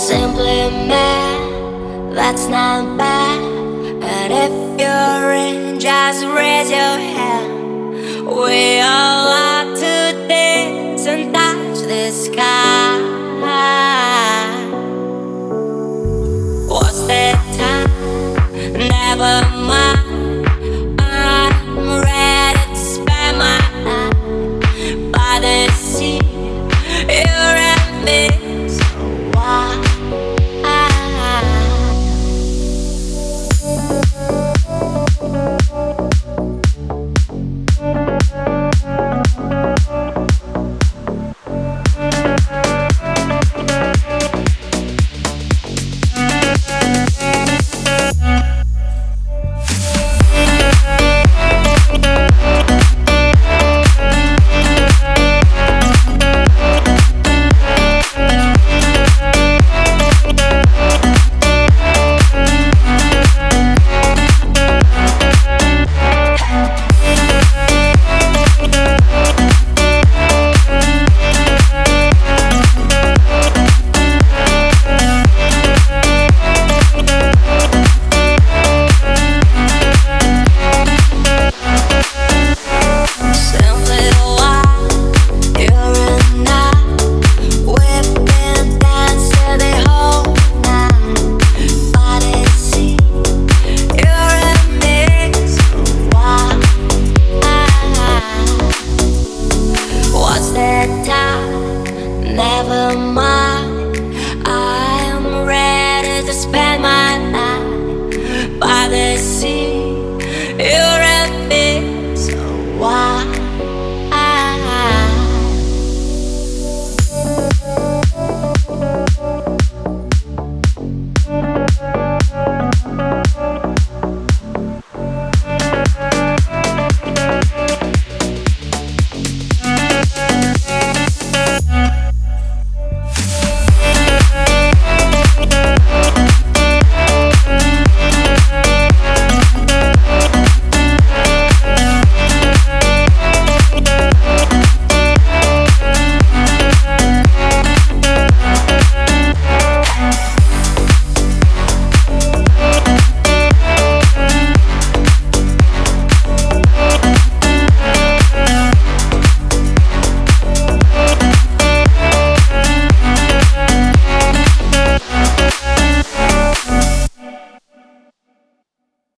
Simply mad, that's not bad. And if you're in, just raise your hand. We all are to dance and touch the sky. What's that time? Never mind. I'm ready to spend my night by the sea. You're and me, so why? Never mind.